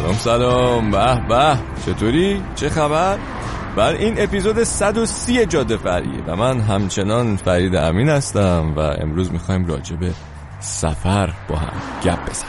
سلام. به به، چطوری؟ چه خبر؟ این اپیزود 130 جاده فرعیه و من همچنان فرید امین هستم و امروز میخوایم راجع به سفر با هم گپ بزنیم.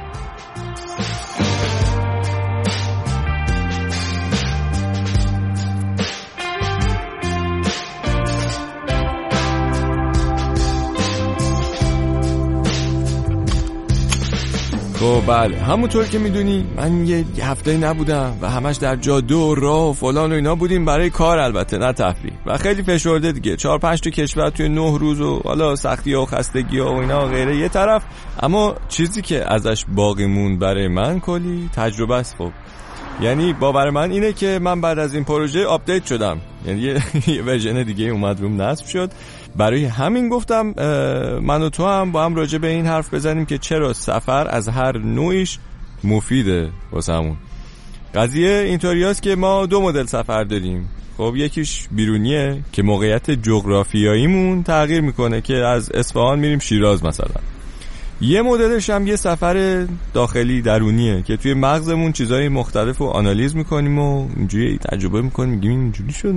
خب بله، همونطور که میدونی من یه هفته نبودم و همش در جاده و راه و فلان و اینا بودیم، برای کار البته، نه تفریح، و خیلی فشرده دیگه. 4-5 تا کشور توی 9 روز و حالا سختی ها و خستگی ها و اینا و غیره یه طرف، اما چیزی که ازش باقی موند برای من کلی تجربه است. خب یعنی باور من اینه که من بعد از این پروژه آپدیت شدم، یعنی یه ورژن دیگه اومد روم نصب شد. برای همین گفتم من و تو هم با هم راجع به این حرف بزنیم که چرا سفر از هر نوعیش مفیده واسمون. قضیه اینطوری است که ما 2 مدل سفر داریم. خب یکیش بیرونیه که موقعیت جغرافیاییمون تغییر میکنه، که از اصفهان میریم شیراز مثلا. یه مدلش هم یه سفر داخلی درونیه که توی مغزمون چیزای مختلف رو آنالیز میکنیم و اینجوری تجربه میکنیم، میگیم اینجوری شد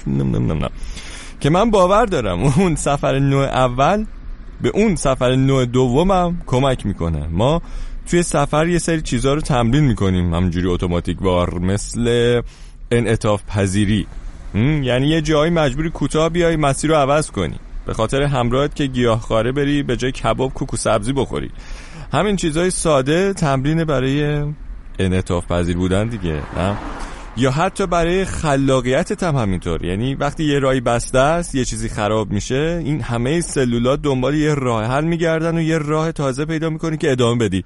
نه. که من باور دارم اون سفر نوع اول به اون سفر نوع دومم کمک میکنه. ما توی سفر یه سری چیزا رو تمرین میکنیم همینجوری اتوماتیک وار، مثل انعطاف پذیری. یعنی یه جایی مجبوری کوتاه بیای مسیر رو عوض کنی به خاطر همراهت که گیاهخواره بری به جای کباب کوکو سبزی بخوری. همین چیزای ساده تمرین برای انعطاف پذیر بودن دیگه، نه؟ یا حتی برای خلاقیتت هم همینطور. یعنی وقتی یه راهی بسته است، یه چیزی خراب میشه، این همه سلولات دنبال یه راه حل میگردن و یه راه تازه پیدا میکنی که ادامه بدی.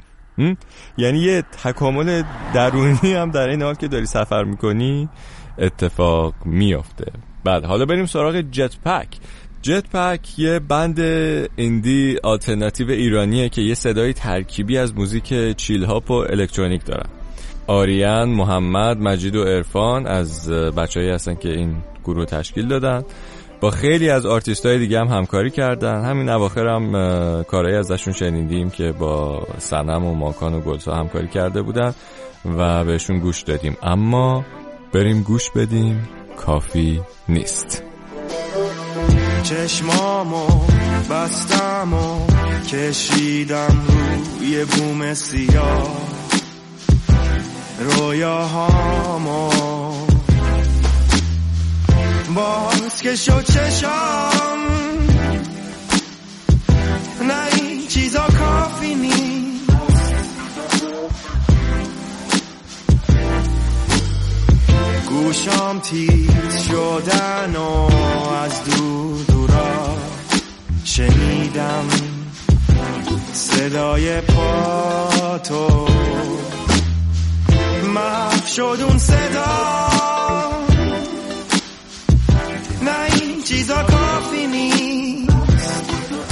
یعنی یه تکامل درونی هم در این حال که داری سفر میکنی اتفاق میافته. بعد حالا بریم سراغ جت پک. جت پک یه بند ایندی آلترناتیو ایرانیه که یه صدای ترکیبی از موزیک چیل هاپ و الکترونیک دارن. آریان، محمد، مجید و عرفان از بچه‌ای هستن که این گروه تشکیل دادن. با خیلی از آرتیست‌های دیگه هم همکاری کردن. همین اواخر هم کارهایی ازشون شنیدیم که با صنم و ماکان و گلسا همکاری کرده بودن و بهشون گوش دادیم. اما بریم گوش بدیم کافی نیست. چشمامو بستم و کشیدم روی بوم سیاه، رویاهامو باز که شد چشام، نه این چیزا کافی نیست. گوشام تیز شدن و از دورا شنیدم صدای پاتو، محو شد اون صدا، نه این چیزا کافی نیست.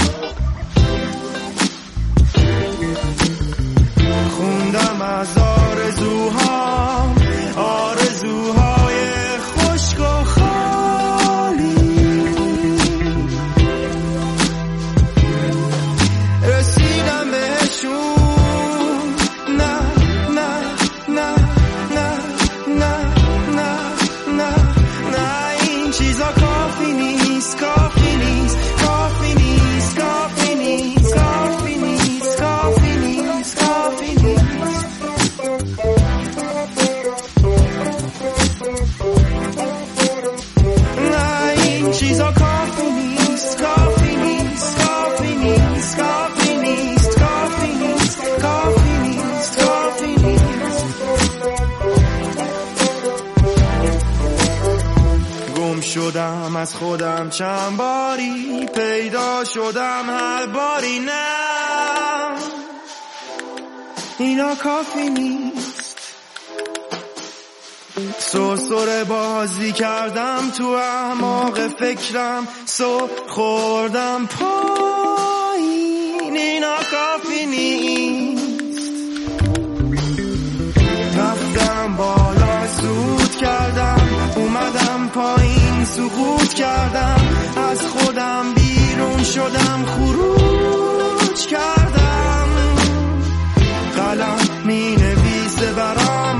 خوندم از آرزوهام، آرزوهای خشک و خالی، رسیدم بهشون، نه این چیزا کافی نیست، کافی نیست، کافی نیست، کافی نیست، کافی نیست، کافی نیست، کافی نیست. نه این چیزا کافی نیست، کافی نیست، کافی نیست، کافی نیست، کافی نیست، کافی نیست، کافی نیست. گم شدم از خودم چند باری، پیدا شدم هر باری، نه اینا کافی نیست. سرسره بازی کردم تو اعماق فکرم، خوردم پایین، اینا کافی نیست. رفتم بالا سود کردم، اومدم پایین سقوط کردم، از خودم بیرون شدم خروج کردم. قلم می نویسه برام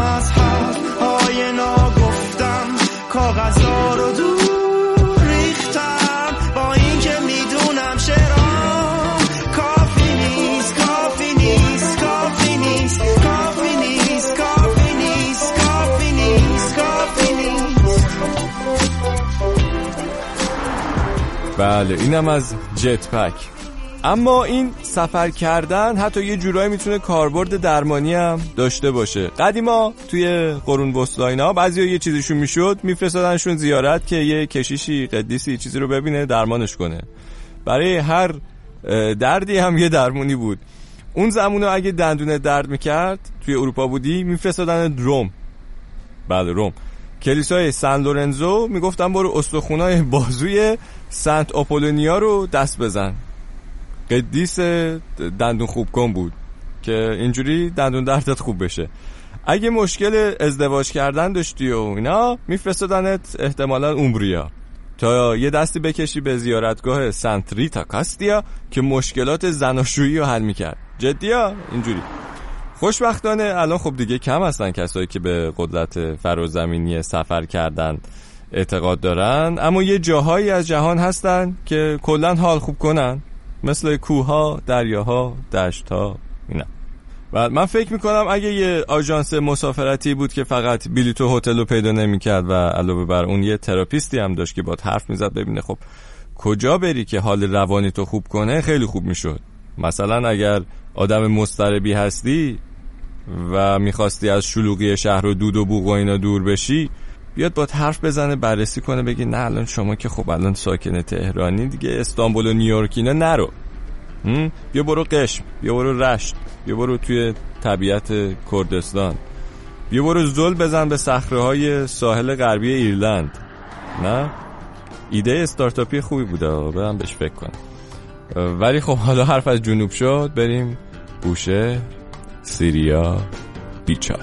بله اینم از جت پک. اما این سفر کردن حتی یه جورایی میتونه کاربرد درمانی هم داشته باشه. قدیما توی قرون وسطی اینا بعضیا یه چیزیشون میشد میفرستادنشون زیارت که یه کشیشی قدیسی چیزی رو ببینه درمانش کنه. برای هر دردی هم یه درمونی بود. اون زمانه اگه دندونه درد میکرد توی اروپا بودی میفرستادن روم. بله روم. کلیسای سن لورنزو میگفتن برو استخونای بازوی سنت آپولونیا رو دست بزن. قدیس دندون خوب کن بود که اینجوری دندون دردت خوب بشه. اگه مشکل ازدواج کردن داشتی و اینا میفرستادنت احتمالاً اومبریا تا یه دستی بکشی به زیارتگاه سنت ریتا کاستیا که مشکلات زناشویی رو حل میکرد. جدیه اینجوری. خوشبختانه الان خب دیگه کم هستن کسایی که به قدرت فرازمینی سفر کردن اعتقاد دارن، اما یه جاهایی از جهان هستن که کلن حال خوب کنن، مثل کوها، دریاها، دشتها اینا. و من فکر میکنم اگه یه آژانس مسافرتی بود که فقط بلیط هتل رو پیدا نمیکرد و علاوه بر اون یه تراپیستی هم داشت که باهات حرف میزد ببینه خب کجا بری که حال روانی تو خوب کنه، خیلی خوب میشد. مثلا اگر آدم مضطربی هستی و میخواستی از شلوغی شهر و دود و بوق و اینا دور بشی، بیاد باهات حرف بزنه، بررسی کنه، بگی نه الان شما که خب الان ساکن تهرانی دیگه، استانبول و نیویورک اینا نرو، بیا برو قشم، بیا برو رشت، بیا برو توی طبیعت کردستان، بیا برو زل بزن به صخره‌های ساحل غربی ایرلند. نه ایده استارتاپی خوبی بوده، برام بهش فکر کنم. ولی خب حالا حرف از جنوب شد، بریم بوشهر، سیریا، بیچاره.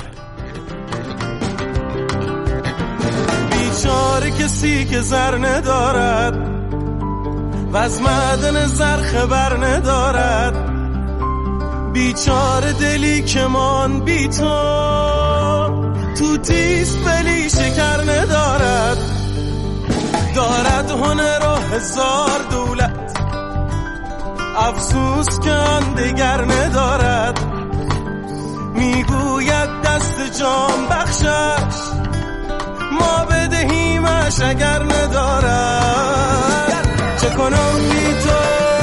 بیچاره کسی که زر ندارد و از معدن زر خبر ندارد، بیچاره دلی که من بی تو تیز بلی شکر ندارد، دارد هنر و هزار دولت، افسوس که آن دگر ندارد، میگوید دست جام بخشش ما بدهیمش اگر ندارد. چه کنم بی تو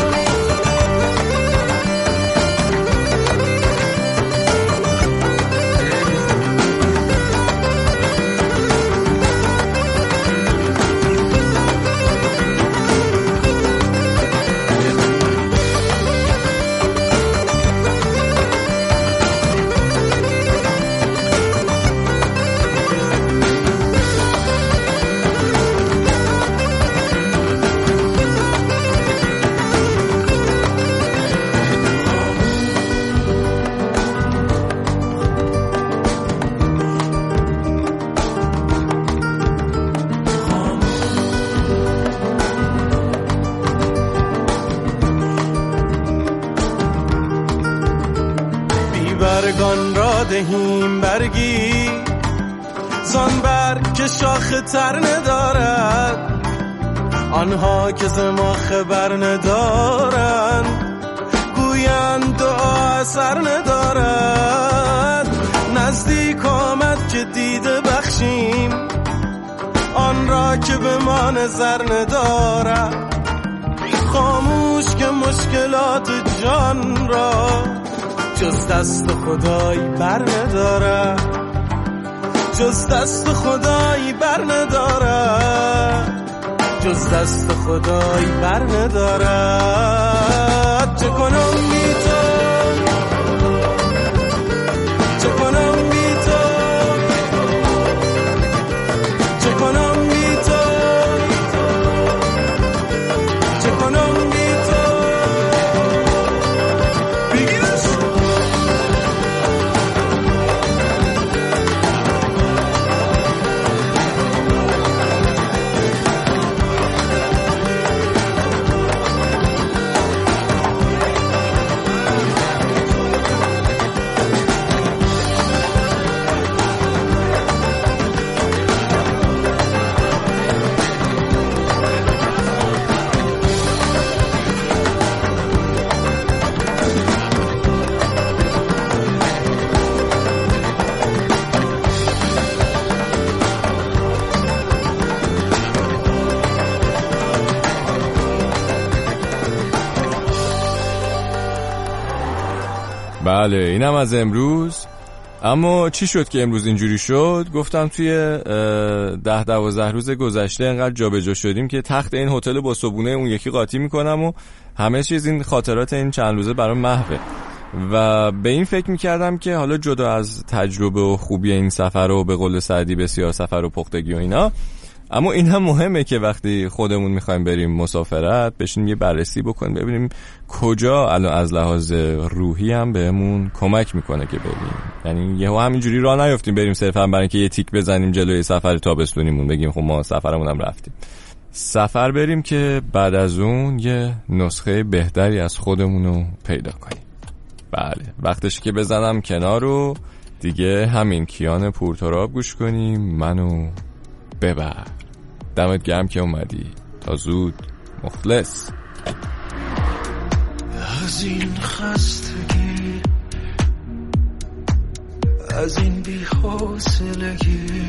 برگان را دهیم برگی زان برگ که شاخه تر ندارد، آنها که ز ما خبر ندارند گویند دعا اثر ندارد. نزدیک آمد که دیده بخشیم آن را که به ما نظر ندارد، خاموش که مشکلات جان را جز دست خدای بر نداره، جز دست خدای بر نداره، جز دست خدای بر نداره. چه کنم بی تو، چه کنم بی تو، چه کنم بی تو، چه کنم بی تو. بله اینم از امروز. اما چی شد که امروز اینجوری شد؟ گفتم توی 10-12 روز گذشته انقدر جابجا شدیم که تخت این هتل با صبونه اون یکی قاطی میکنم و همه چیز این خاطرات این چند روزه برام محوه و به این فکر میکردم که حالا جدا از تجربه و خوبی این سفر و به قول سعدی بسیار سفر و پختگی و اینا، اما این هم مهمه که وقتی خودمون میخوایم بریم مسافرت بشینیم یه بررسی بکنیم ببینیم کجا الان از لحاظ روحی هم بهمون کمک میکنه که بریم. یعنی یهو همینجوری راه نیافتیم بریم صرفا برای اینکه یه تیک بزنیم جلوی سفر تابستونیمون بگیم خب ما سفرمون هم رفتیم. سفر بریم که بعد از اون یه نسخه بهتری از خودمونو پیدا کنیم. بله وقتش که بزنم کنار و دیگه همین کیان پورتراب گوش کنیم. منو ببر. دمت گرم که اومدی. تا زود. مخلص. از این خستگی، از این بی‌حوصلگی،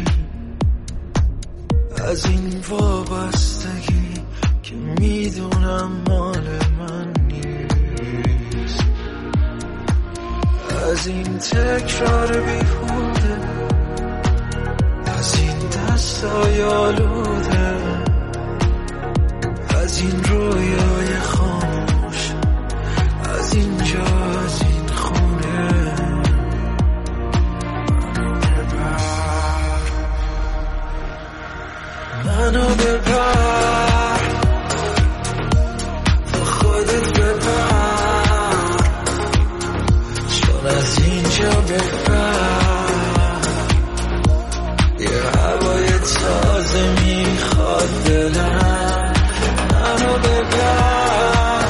از این وابستگی که میدونم مال من نیست، از این تکرار بیهوده، از این دستای آلوده، از این رویای خاموش، از اینجا، از این خونه. منو ببر، با خودت ببر، چون از اینجا ببر، یه هوای تازه میخواد دلم. منو ببر،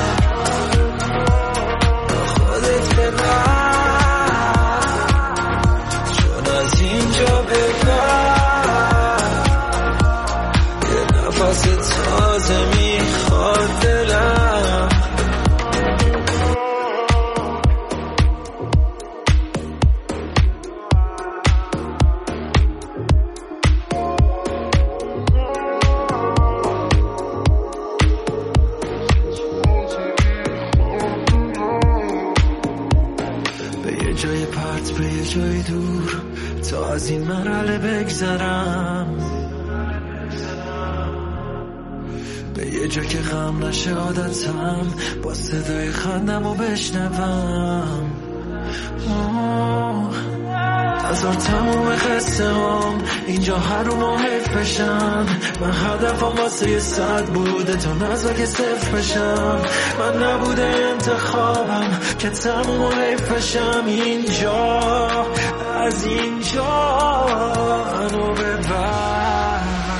با خودت ببر، چون از اینجا ببر، یه نفس تازه میخواد دلم. جای پرت به یه جای دور تا از این مرحله بگذرم، به یه جا که غم نشه عادتم، با صدای خندم و بشنوم. هزار تموم قصه هم اینجا هر رو محیف بشن. من هدفم واسه یه 100 بوده تا نزاک صفر بشم. من نبوده انتخابم که تموم و حیف بشم. اینجا، از اینجا منو ببر،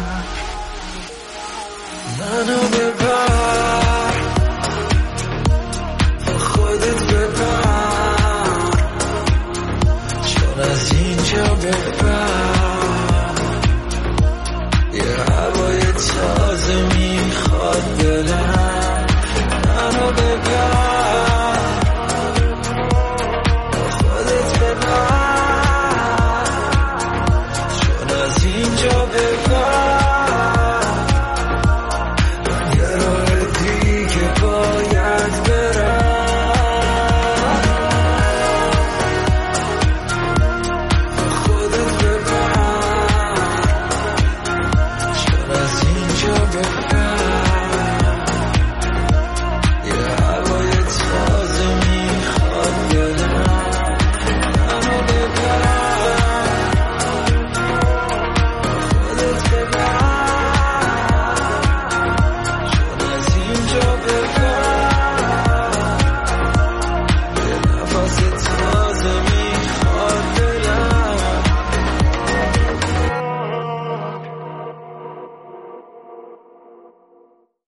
منو ببر، با خودت ببر، چون از اینجا ببر، یه هوای تازه میخواد دلم.